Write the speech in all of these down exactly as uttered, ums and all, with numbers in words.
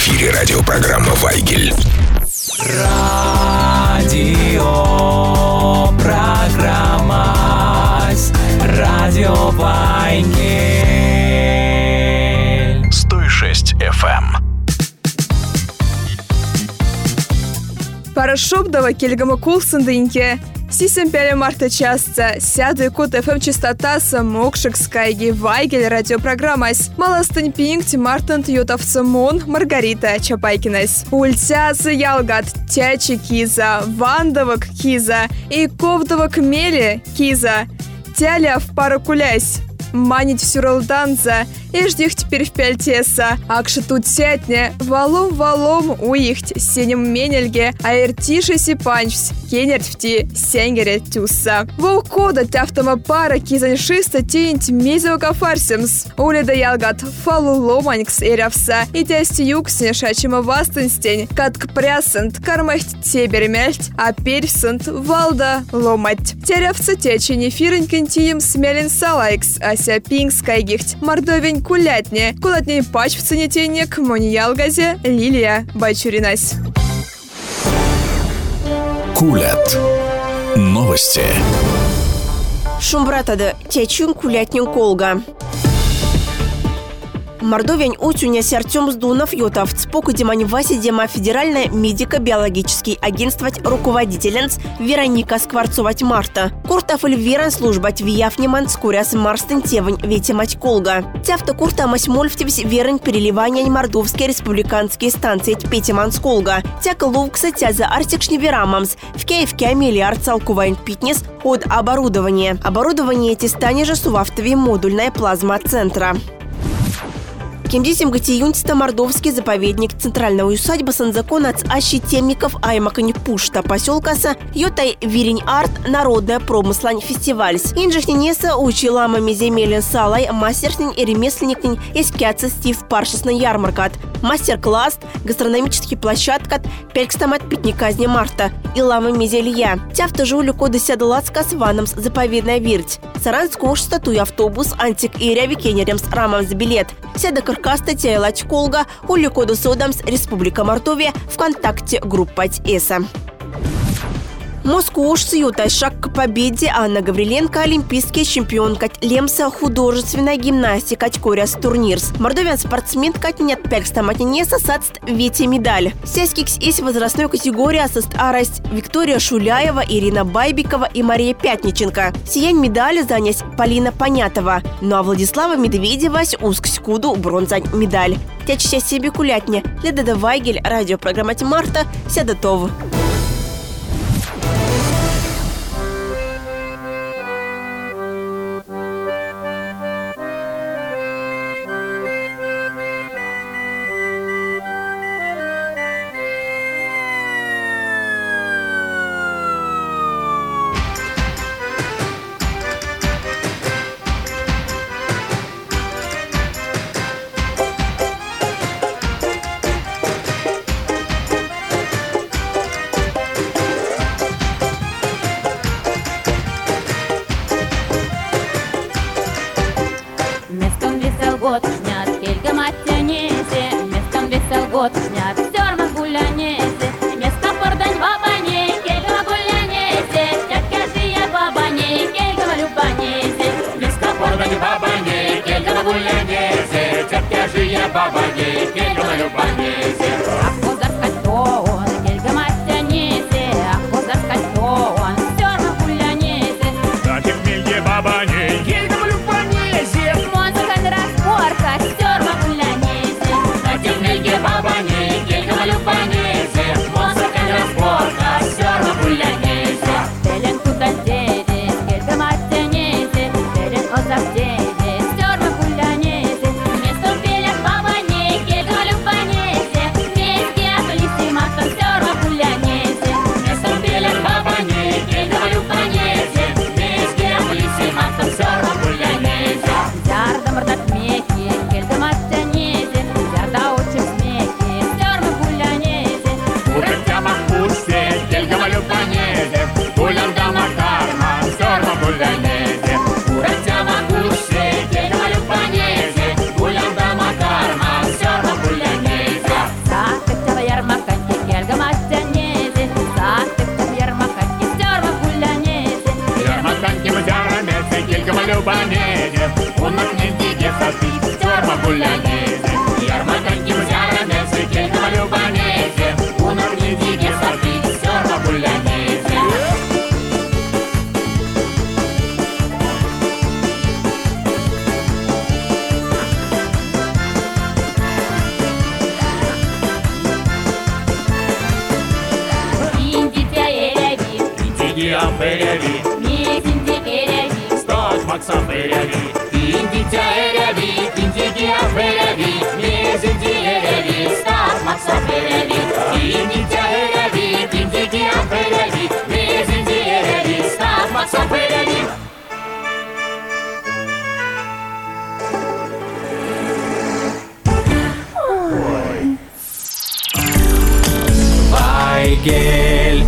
эфире радиопрограмма «Вайгель». Радио программа Радио Вайгель. сто шесть эф эм. Парашубдова кельгама кулсындыньке. Сисем пяле марта часто. Сяду и кут эф эм частотаса мокшик скайги Вайгель радиопрограммась. Маластынь пинкти мартант ютовца мун Маргарита Чапайкинась. Ульцясы ялгат тячи киза, вандовок киза и ковдовок мели киза. Тяля в паракулясь. Манить всюралданза, и ждих теперь в пяльтеса. Акши тут сятне, валом-валом уихть, синим менельге, а иртишеси панчс, кенерть вти, сенгере тюсса. Волкода тяфтама пара кизаньшиста тинть мизеока фарсимс. Уледа ялгат фалу ломанькс эрявса, и тясти юксне шачима вастынстень, катк прясент, кармахть тебермельть, а перьсент валда ломать. Терявца течи нефиренькин тием смелен салайкс, а пингскайгихть, мордовень кулятне, кулатней пач в ценетенек, моньялгазе, Лилия Бачуринась. Кулят. Новости. Шумбратады течун кулятнен колга. Мордовень утюня Артем Сдунов Ютов цпок демани Васи дема федеральное медико-биологический агентство руководителенц Вероника Скворцовать Марта. Куртов Эльвиран службать вияфнеман скуряс марстен тевань ветемать колга. Тяфта куртамась мольфтевсь верень переливания мордовские республиканские станции тпетеман сколга. Тяка ловкса тяза артикшни верамамс. В Киевке миллиард целковайн питнес от оборудования. Оборудование эти стане же сувавтове модульная плазма центра. Кемдисим гатиюньста мордовский заповедник центрального усадьба санзакона от ащи темников аймакани пушта поселкаса йотай вирень арт народная промыслань фестивальс. Инжехненеса училамами земелен салай мастернин и ремесленникнин эскяца стив паршесный ярмаркат. Мастер-класс, гастрономический площадкат, пелькстамат питниказни марта и ламы мизелья. Тяфта жулю кода сядалацка с ванамс заповедная вирть. Саранск уж статуй автобус антик и ряви кенеремс рамамс билет. Сяда каркаста тяйлач колга улю коду содамс Республика Мордовия ВКонтакте группать эса. Москву уж сьюта шаг к победе Анна Гавриленко, олимпийский чемпионка Лемса, художественная гимнастика Коряс турнирс. Мордовян спортсменка нет перкста матинеса садст вети медаль. Сяськикс из возрастной категории асост арасть Виктория Шуляева, Ирина Байбикова и Мария Пятниченко. Сиянь медали занять Полина Понятова. Ну а Владислава Медведева усксь куду бронзань медаль. Тячся себе кулятня. Леда Вайгель, радиопрограмма Марта, сядатов. год снят, кельга матянесе, местом весел год снят, стерма гулянесе, место пордань бабане, кельга гулянесе, тяпка жия бабане, кельга любанесе, место пордань бабане, кельга гулянесе, тяпка жия бабане, кельга любанесе. Ах, позар скальтон, кельга матянесе, ах, позар скальтон, стерма гулянесе, дати в мельге бабане, кельга любанесе. Музыка разборка, стерма гулянесе, дати в мельге бабане, кельга гулянезе, унак не диге сапи, терма гулянезе, ярматанки взяранезе, кельгама любанезе, унак не диге сапи, терма гулянезе. Амперяви, Мизинти керяви, стать Максом Перяви, Индитя Эряви, Индиги Амперяви, Мизинти Эряви, стать Максом Перяви, Индитя Эряви, Индиги Амперяви, Мизинти Эряви, стать Максом Перяви. Вайгель.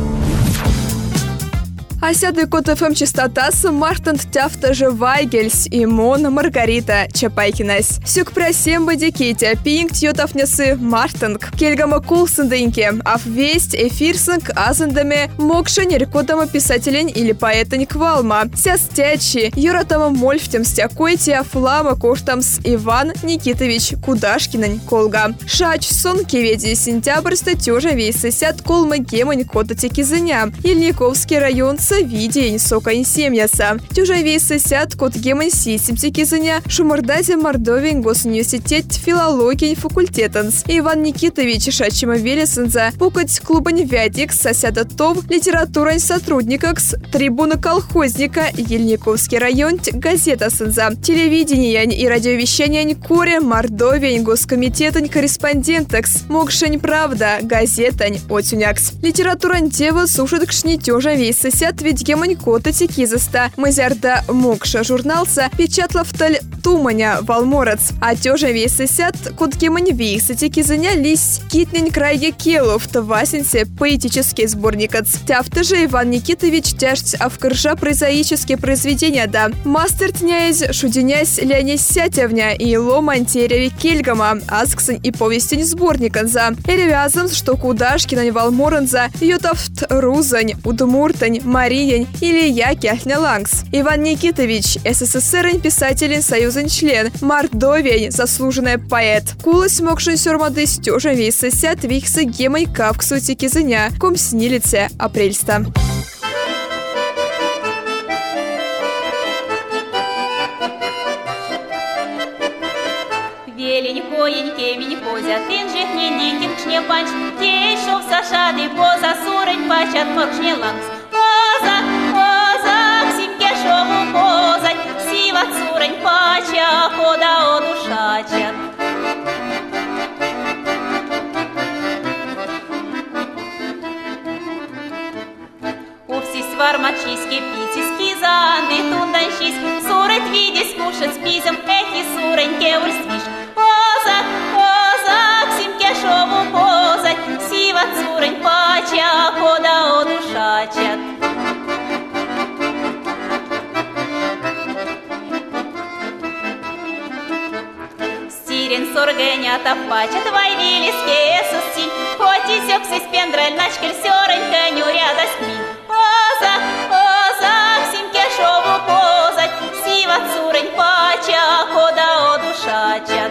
Асяды Кот эф эм частотасы Мартант Тяфта же Вайгельс и Мон Маргарита Чапайкинас. Сюк просем бадиките, пинг тьотафнясы Мартанг, кельгама кулсанденьке, аф весть эфирсанг азандаме мокшень рекодама писателень или поэтень квалма. Сястячи, юратама мольфтем стякойте афлама коштамс Иван Никитович Кудашкинань колга. Шач сон кеведи сентябрь статюжа вейсы сят колма гемань кота текизыня. Ильниковский район видень сокань семьяса. Тюжавей сосят кот гемон сисим текизыня Шумардазе Мордовин госуниверситет филологии факультетанс. Иван Никитович Шачима Велесенза пукать клубань вядик сосяда тов литературань сотрудникакс трибуна колхозника Ельниковский район газета сенза. Телевидение и радиовещание Коре Мордовин госкомитетань корреспондентакс. Мокшень правда газетань отюнякс. Литературань тева сушит кшни тюжавей сосят ведь гемонь кота текизаста. Мазярда мокша журналса печатлавталь туманя валморац. А тёжа весесят кот гемонь вейса текизаня лись китнень крайге келов васенсе поэтический сборникац. Тяфта же Иван Никитович тяжть авкаржа прозаические произведения да. Мастер тняясь шуденясь лянясь сятевня и ломантереви кельгама асксань и повестень сборниканза. Элевязам что Кудашкинань валморанза йотафт рузань удмуртань Мариянь или Яки Ахнялангс. Иван Никитович, СССР писатель, союзен член, Мордовия, заслуженный поэт. Кулась мокшин сюрмады стёжа вейса сят вихса гемой кавксу текизыня, ком снилице апрельста. Велень коень кемень позя, тин же хненди кингшне панч, тей шов сашады поза сурень пачат мокшне лангс. Поза, поза, ксимке шову позать, сива цурень пача, хода одушачат. Увсись вармачиски, питиски, занды, тунданщись, сурыть видесь, кушать спизем, эхи сурень кеуль свиш. Поза, поза, ксимке шову позать, сива цурень пача, хода одушачат. Стирен соргенята пачат, вайвилиские сусти, хоть и сёксись пендрель начкель сёрень коню рядость мин. Поза, поза, ксимке шову позать, сива цурень пача, хода одушачат.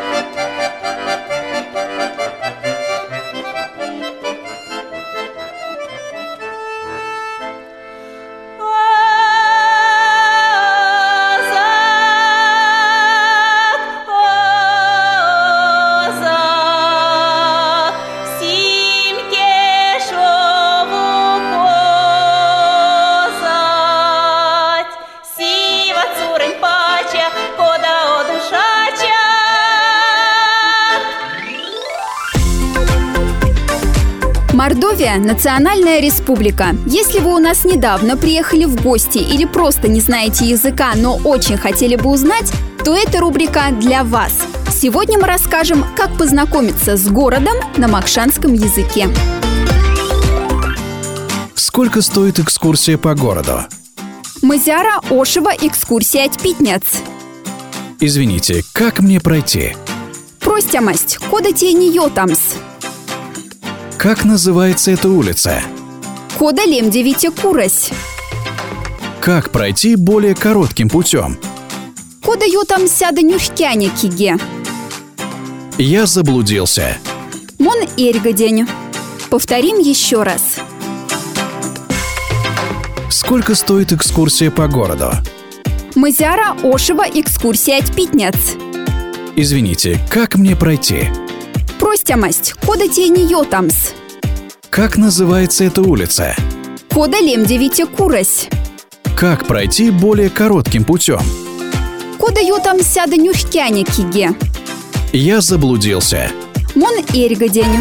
Мордовия – национальная республика. Если вы у нас недавно приехали в гости или просто не знаете языка, но очень хотели бы узнать, то эта рубрика для вас. Сегодня мы расскажем, как познакомиться с городом на макшанском языке. Сколько стоит экскурсия по городу? Мазяра Ошева экскурсия от Питнец. Извините, как мне пройти? Простямость, кода те не йотамс. Как называется эта улица? Кода лем девите курась. Как пройти более коротким путем? Кода ютам сяда нюхкяне киге. Я заблудился. Мон эргадень. Повторим еще раз. Сколько стоит экскурсия по городу? Мазяра ошива экскурсия от Питнец. Извините, как мне пройти? Простямость, кода тени йотамс. Как называется эта улица? Кода лемдевите курась. Как пройти более коротким путем? Кода йотам сяда нюхкяне киге. Я заблудился. Мон эргадень.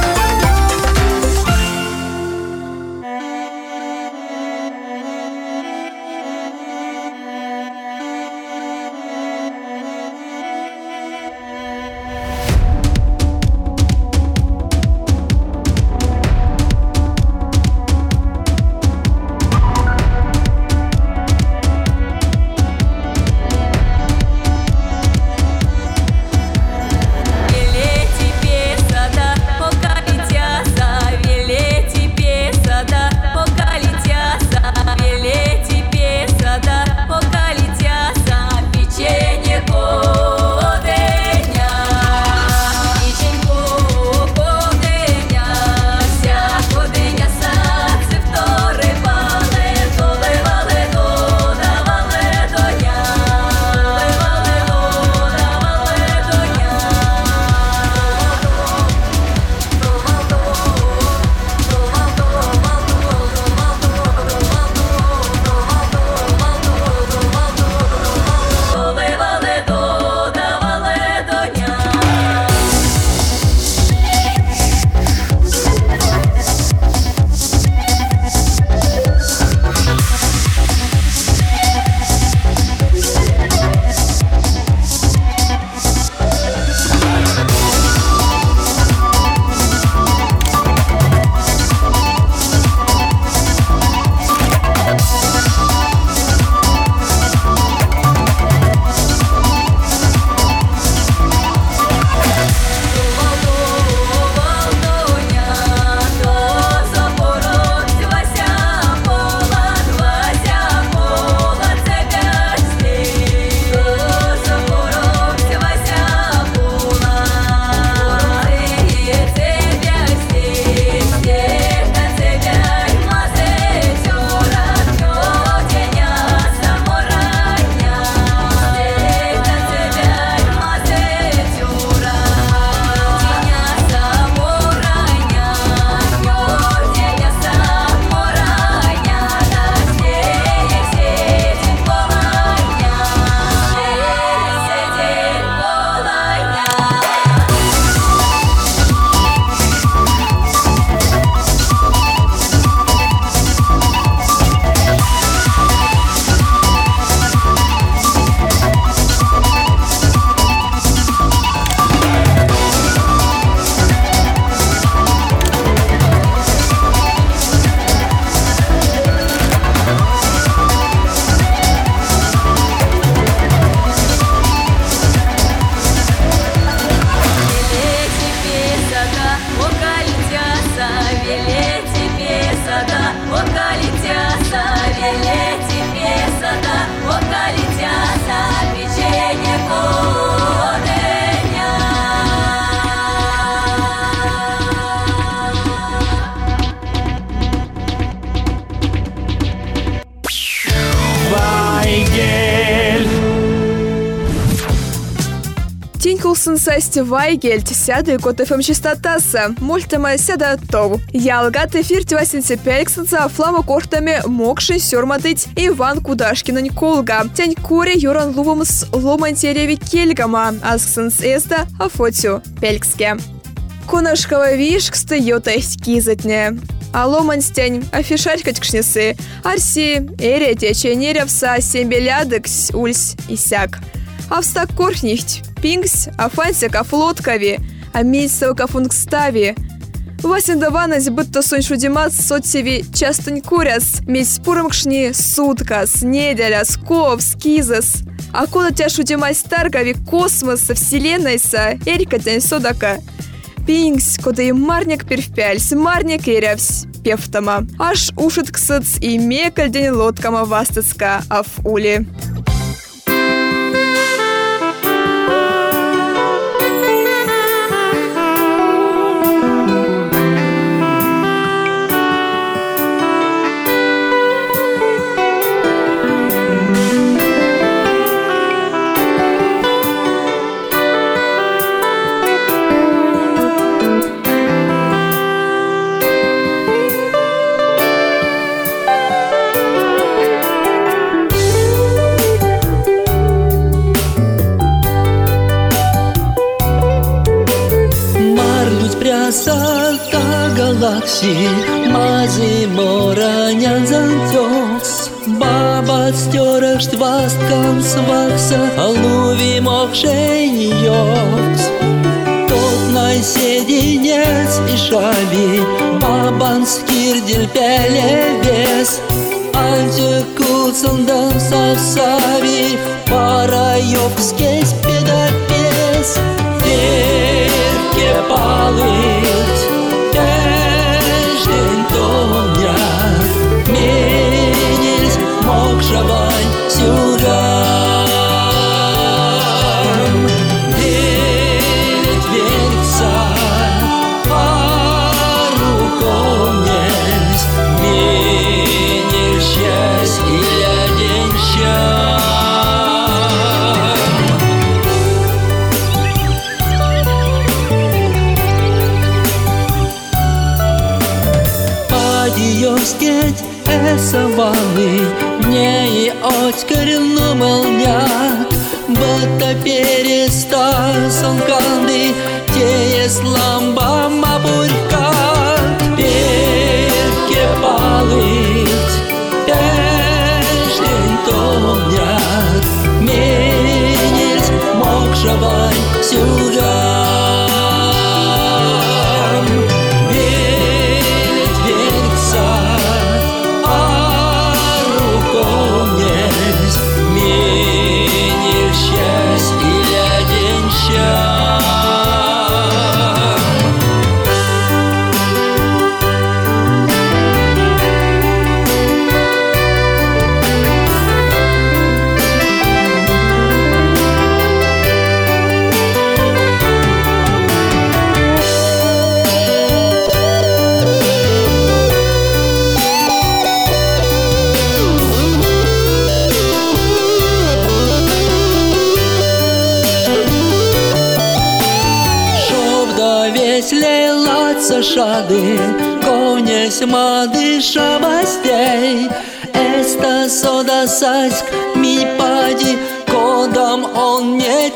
Тинькулсын састи Вайгельт сяды кот эф эм частотасы. Мультама сяда тов. Ялгат эфир тивасинце пельксенца флама кортами мокшин сёрматыть Иван Кудашкинын колга. Тянь куре юран лувымс ломантереви кельгама. Асксенс эзда афотю пелькске. Конашкова вишксты йотасть кизатне. А ломанстянь афишарькать кшнесы. Арси, эре теченеревса сембелядекс ульс и сяк. Австак корхнихть, пингс, афансика флоткави, а мейсовка функстави. Васиндаванась будто сонь шудимас соцсеви частонь куряс, мейс спурымкшни суткас, неделяс, ков, скизас. А кола тя шудимась таргави космоса, вселеннайса, эрикатянь содака. Пингс, кода и марник первпяльс, марник эрявсь, певтама. Аж ушит ксыц и мекальдень лодкама вастыцка, аф ули. Сарта галакси Мази моранян зантёкс Баба стёрых штвасткам свакса Алуви мокшеньёкс Тот найседенец и шаби Бабан скирдил пелевес Альче куцандам савсави Парайопскесь педапес Терке палыть Тежден томня Менельс мокшавань сюрам Девять верца Пару комнес Менельс счастья день счастья Скеть эсавалы не и откоренно молнят Будто переста сонканды те сламба мабурька Перке палыть пешден томнят Менельс мокшавань сюрам Шады, конесь мады шабастей Эста сода саськ ми пади Кодам он не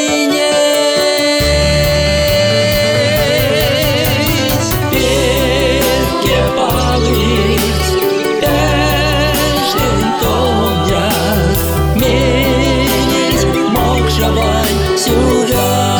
теченец Перке палыть Пешен томнят Менельс мокшавань сюрам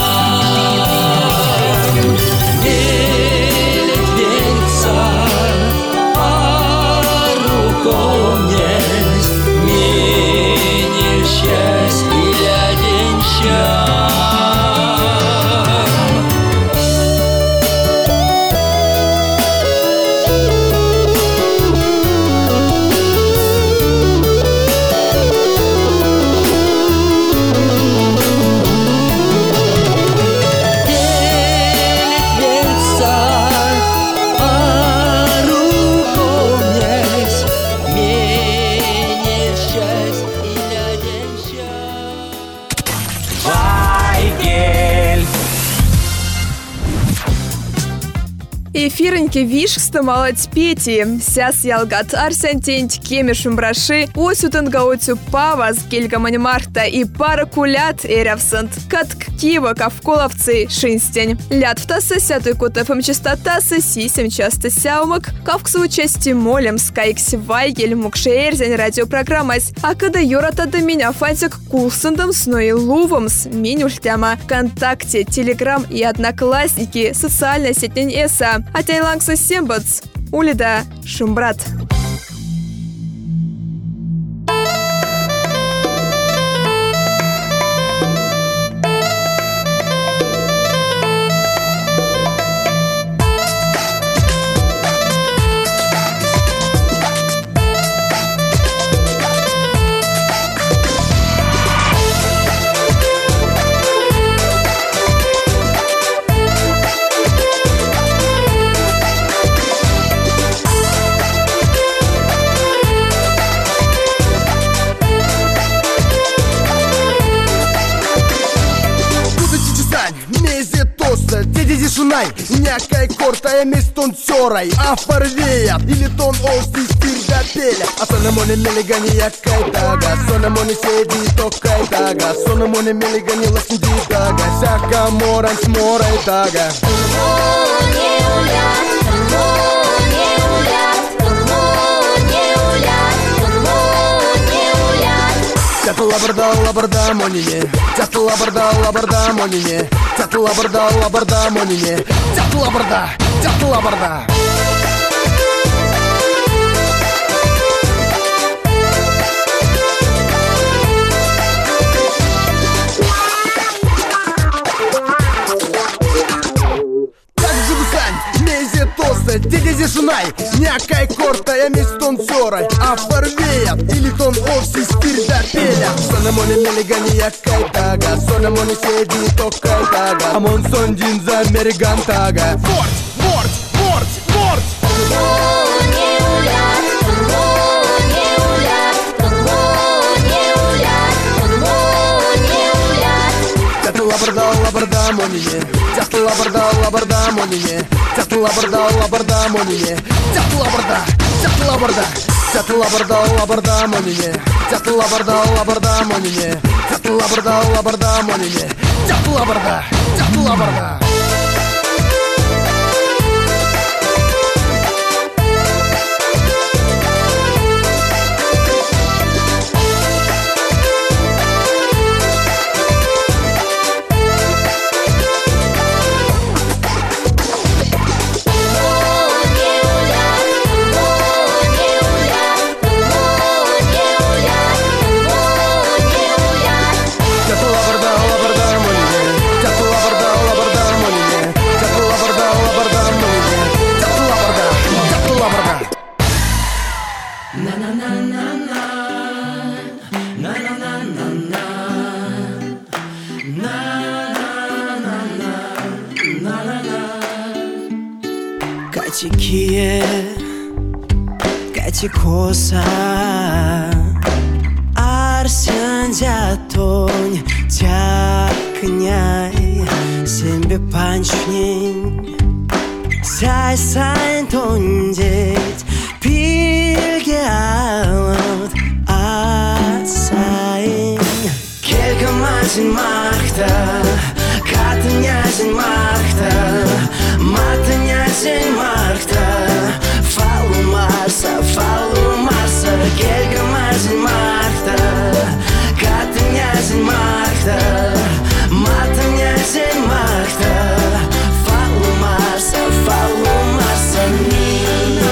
Эфиреньки вишкста молодь пети. Сяс ялгат арсентенть кемешум браши. Осютын гаотю павас гельгамань марта и пара кулят эрявсант. Катк кива кавколовцы шинстень. Лят втаса сятый кут эфэм частотаса сисем часто сяумак. Кавксу участи молем скайкси вайгель мукшеэрзень радиопрограммась. А когда юрата до меня фантик кулсандом сной лувом с минюльтяма. ВКонтакте, Телеграм и Одноклассники. Социальная сеть эса. А тайлангса сембац. Улида Шумбрат. Sunai, някай корта е местон сорай, а фарвеят или тон ости стирда пеля. А сона моне мелегани якай тага, сона моне седи токай тага, сона моне мелегани ласинди тага, сака моран сморай тага. Тяту лабарда, лабарда, монине. Тяту лабарда, лабарда, монине. Тяту лабарда, лабарда, монине. Тяту лабарда, тяту лабарда. Дедези Шунай, някай корта е местон сорай, а фарвеят или тон овси стирда пеля. Сона моне мелегани якай тага, сона моне седи токай тага, амон сон динза мериган тага. Ворд, ворд, ворд, ворд. Тяту лабарда, лабарда, монине. Тяту лабарда, лабарда, монине. Тяту лабарда, лабарда, монине. Тяту лабарда, тяту лабарда. Тяту лабарда, лабарда, монине. Тяту лабарда, лабарда, монине. Тяту лабарда, лабарда, монине. Тяту лабарда, тяту лабарда. Катикие, катикоса, арсен дятонь, тякняй, сембе панчнень, сай сайн тондеть, пильге алот, асайн. Келька матин махта, катнязин махта, матнязин махта, фалу марса, фалу марса, келька матин махта, катнязин махта, матнязин махта, фалу марса, фалу марса, нина.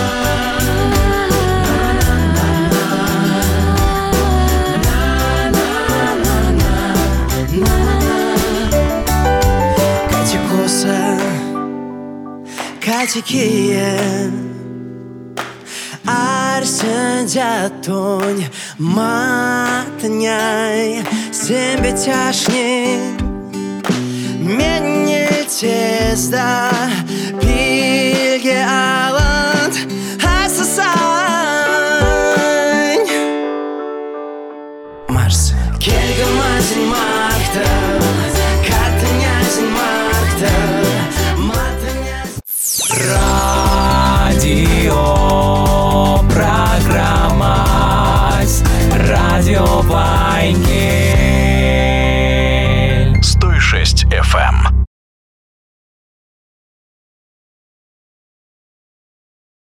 Катикие, арсен дятонь, матняй, сембе тяшни, менне тезда, пильге аланд, асасань. Марс, кельга мазин махта, катнязин махта, Радио, программа, радио Вайнгель.